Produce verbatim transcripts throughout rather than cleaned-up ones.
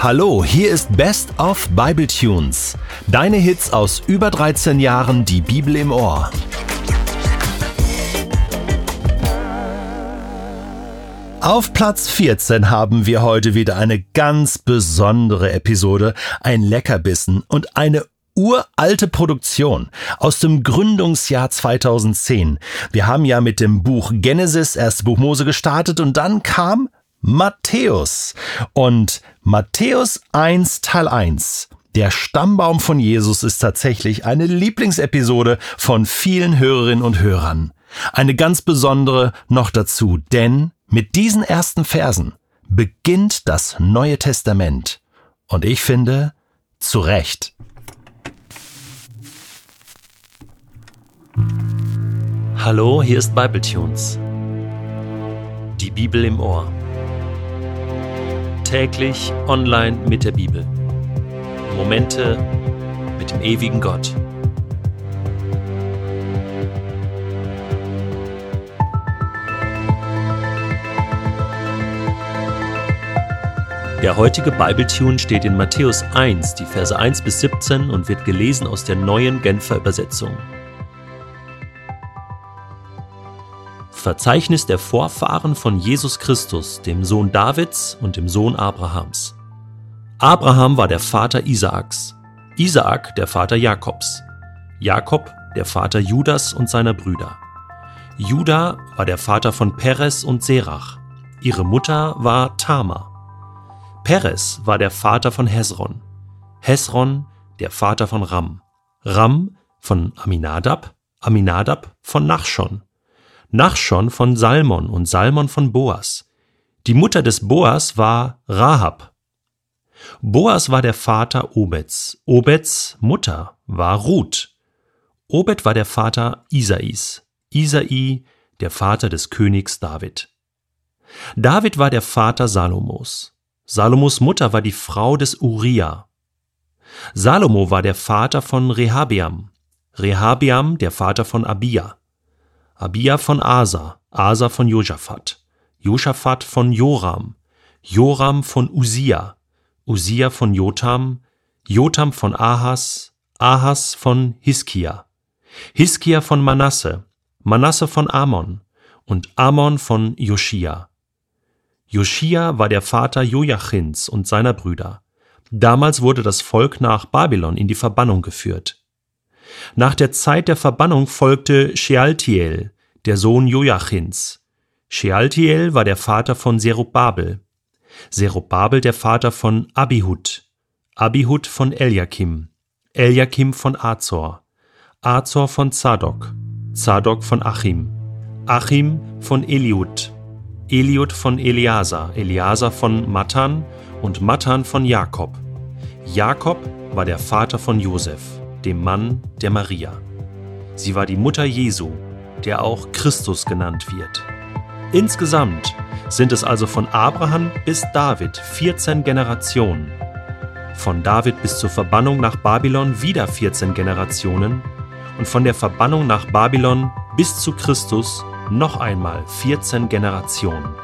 Hallo, hier ist Best of Bible Tunes. Deine Hits aus über dreizehn Jahren, die Bibel im Ohr. Auf Platz vierzehn haben wir heute wieder eine ganz besondere Episode, ein Leckerbissen und eine uralte Produktion aus dem Gründungsjahr zweitausendzehn. Wir haben ja mit dem Buch Genesis, erstes Buch Mose, gestartet und dann kam Matthäus. Und Matthäus eins Teil eins, der Stammbaum von Jesus, ist tatsächlich eine Lieblingsepisode von vielen Hörerinnen und Hörern. Eine ganz besondere noch dazu, denn mit diesen ersten Versen beginnt das Neue Testament. Und ich finde, zu Recht. Hallo, hier ist Bible Tunes. Die Bibel im Ohr. Täglich online mit der Bibel. Momente mit dem ewigen Gott. Der heutige Bible-Tune steht in Matthäus eins, die Verse eins bis siebzehn und wird gelesen aus der neuen Genfer Übersetzung. Verzeichnis der Vorfahren von Jesus Christus, dem Sohn Davids und dem Sohn Abrahams. Abraham war der Vater Isaaks, Isaak der Vater Jakobs, Jakob der Vater Judas und seiner Brüder. Juda war der Vater von Perez und Serach, ihre Mutter war Tamar. Perez war der Vater von Hesron, Hesron der Vater von Ram, Ram von Aminadab, Aminadab von Nachschon, Nachschon von Salmon und Salmon von Boas. Die Mutter des Boas war Rahab. Boas war der Vater Obeds. Obeds Mutter war Ruth. Obed war der Vater Isais. Isai der Vater des Königs David. David war der Vater Salomos. Salomos Mutter war die Frau des Uria. Salomo war der Vater von Rehabeam. Rehabeam der Vater von Abia. Abia von Asa, Asa von Josaphat, Josaphat von Joram, Joram von Usia, Usia von Jotam, Jotam von Ahas, Ahas von Hiskia, Hiskia von Manasse, Manasse von Amon und Amon von Joschia. Joschia war der Vater Joachins und seiner Brüder. Damals wurde das Volk nach Babylon in die Verbannung geführt. Nach der Zeit der Verbannung folgte Shealtiel, der Sohn Joachins. Shealtiel war der Vater von Zerubabel. Zerubabel der Vater von Abihud. Abihud von Eliakim. Eliakim von Azor. Azor von Zadok. Zadok von Achim. Achim von Eliud. Eliud von Eleazar. Eleazar von Matan und Matan von Jakob. Jakob war der Vater von Josef, dem Mann der Maria. Sie war die Mutter Jesu, der auch Christus genannt wird. Insgesamt sind es also von Abraham bis David vierzehn Generationen. Von David bis zur Verbannung nach Babylon wieder vierzehn Generationen und von der Verbannung nach Babylon bis zu Christus noch einmal vierzehn Generationen.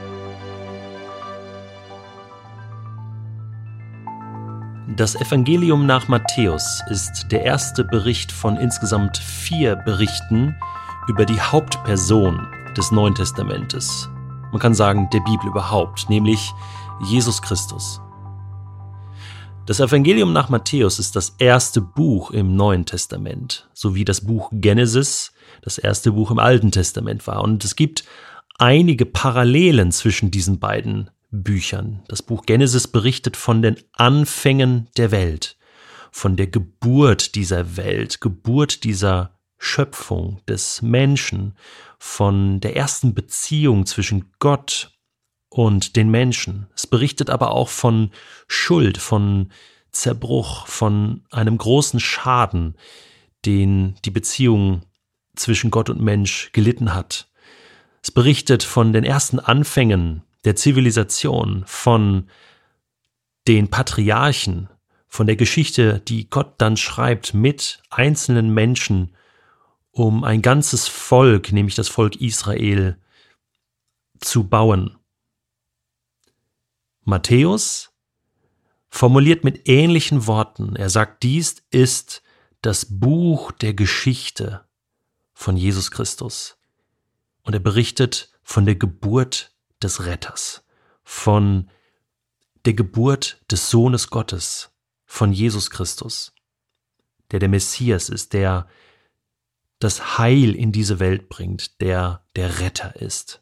Das Evangelium nach Matthäus ist der erste Bericht von insgesamt vier Berichten über die Hauptperson des Neuen Testamentes. Man kann sagen, der Bibel überhaupt, nämlich Jesus Christus. Das Evangelium nach Matthäus ist das erste Buch im Neuen Testament, sowie das Buch Genesis das erste Buch im Alten Testament war. Und es gibt einige Parallelen zwischen diesen beiden Büchern. Das Buch Genesis berichtet von den Anfängen der Welt, von der Geburt dieser Welt, Geburt dieser Schöpfung des Menschen, von der ersten Beziehung zwischen Gott und den Menschen. Es berichtet aber auch von Schuld, von Zerbruch, von einem großen Schaden, den die Beziehung zwischen Gott und Mensch gelitten hat. Es berichtet von den ersten Anfängen der Zivilisation, von den Patriarchen, von der Geschichte, die Gott dann schreibt mit einzelnen Menschen, um ein ganzes Volk, nämlich das Volk Israel, zu bauen. Matthäus formuliert mit ähnlichen Worten. Er sagt, dies ist das Buch der Geschichte von Jesus Christus. Und er berichtet von der Geburt des Retters, von der Geburt des Sohnes Gottes, von Jesus Christus, der der Messias ist, der das Heil in diese Welt bringt, der der Retter ist.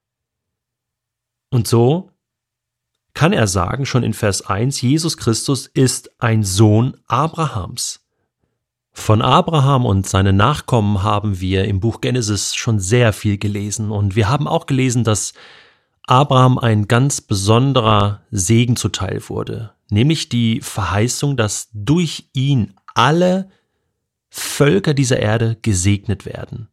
Und so kann er sagen, schon in Vers eins, Jesus Christus ist ein Sohn Abrahams. Von Abraham und seinen Nachkommen haben wir im Buch Genesis schon sehr viel gelesen und wir haben auch gelesen, dass Abraham ein ganz besonderer Segen zuteil wurde, nämlich die Verheißung, dass durch ihn alle Völker dieser Erde gesegnet werden.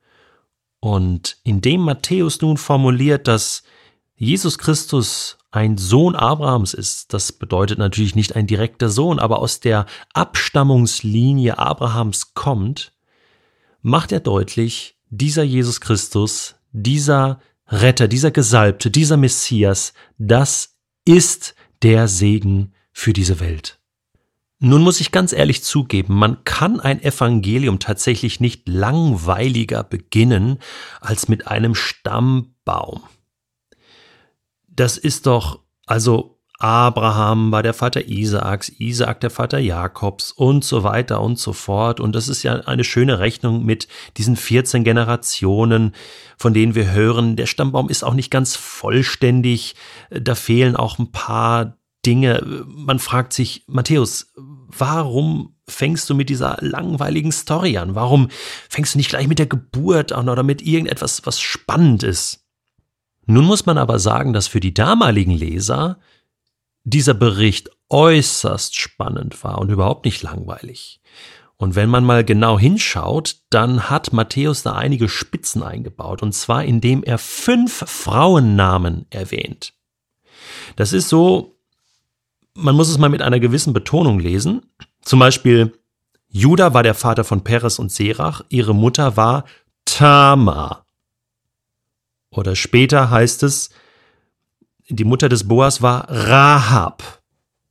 Und indem Matthäus nun formuliert, dass Jesus Christus ein Sohn Abrahams ist, das bedeutet natürlich nicht ein direkter Sohn, aber aus der Abstammungslinie Abrahams kommt, macht er deutlich, dieser Jesus Christus, dieser Retter, dieser Gesalbte, dieser Messias, das ist der Segen für diese Welt. Nun muss ich ganz ehrlich zugeben, man kann ein Evangelium tatsächlich nicht langweiliger beginnen als mit einem Stammbaum. Das ist doch, also Abraham war der Vater Isaaks, Isaak der Vater Jakobs und so weiter und so fort. Und das ist ja eine schöne Rechnung mit diesen vierzehn Generationen, von denen wir hören, der Stammbaum ist auch nicht ganz vollständig, da fehlen auch ein paar Dinge. Man fragt sich, Matthäus, warum fängst du mit dieser langweiligen Story an? Warum fängst du nicht gleich mit der Geburt an oder mit irgendetwas, was spannend ist? Nun muss man aber sagen, dass für die damaligen Leser dieser Bericht äußerst spannend war und überhaupt nicht langweilig. Und wenn man mal genau hinschaut, dann hat Matthäus da einige Spitzen eingebaut, und zwar indem er fünf Frauennamen erwähnt. Das ist so, man muss es mal mit einer gewissen Betonung lesen. Zum Beispiel, Juda war der Vater von Peres und Serach, ihre Mutter war Tamar. Oder später heißt es, die Mutter des Boas war Rahab.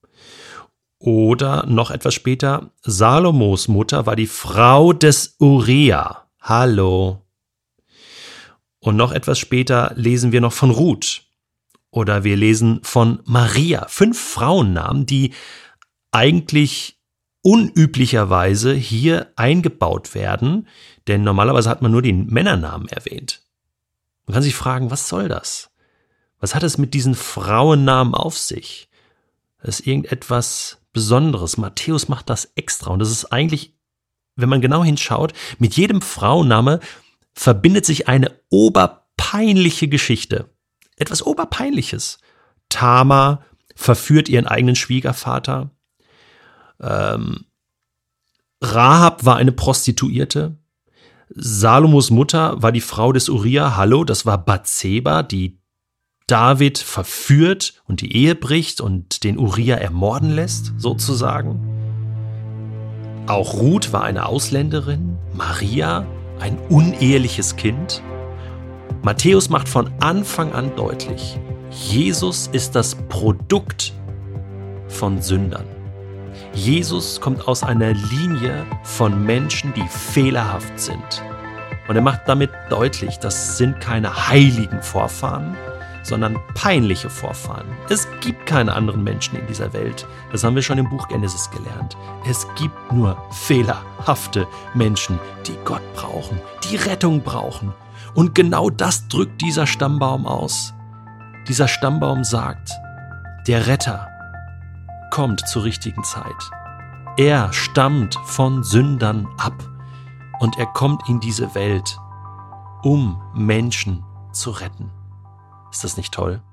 Oder noch etwas später, Salomos Mutter war die Frau des Uriah. Hallo. Und noch etwas später lesen wir noch von Ruth. Oder wir lesen von Maria. Fünf Frauennamen, die eigentlich unüblicherweise hier eingebaut werden, denn normalerweise hat man nur den Männernamen erwähnt. Man kann sich fragen, was soll das? Was hat es mit diesen Frauennamen auf sich? Das ist irgendetwas Besonderes. Matthäus macht das extra. Und das ist eigentlich, wenn man genau hinschaut, mit jedem Frauenname verbindet sich eine oberpeinliche Geschichte. Etwas Oberpeinliches. Tamar verführt ihren eigenen Schwiegervater. Ähm, Rahab war eine Prostituierte. Salomos Mutter war die Frau des Uriah. Hallo, das war Bathseba, die David verführt und die Ehe bricht und den Uriah ermorden lässt, sozusagen. Auch Ruth war eine Ausländerin. Maria, ein uneheliches Kind. Matthäus macht von Anfang an deutlich, Jesus ist das Produkt von Sündern. Jesus kommt aus einer Linie von Menschen, die fehlerhaft sind. Und er macht damit deutlich, das sind keine heiligen Vorfahren, sondern peinliche Vorfahren. Es gibt keine anderen Menschen in dieser Welt. Das haben wir schon im Buch Genesis gelernt. Es gibt nur fehlerhafte Menschen, die Gott brauchen, die Rettung brauchen. Und genau das drückt dieser Stammbaum aus. Dieser Stammbaum sagt, der Retter kommt zur richtigen Zeit. Er stammt von Sündern ab und er kommt in diese Welt, um Menschen zu retten. Ist das nicht toll?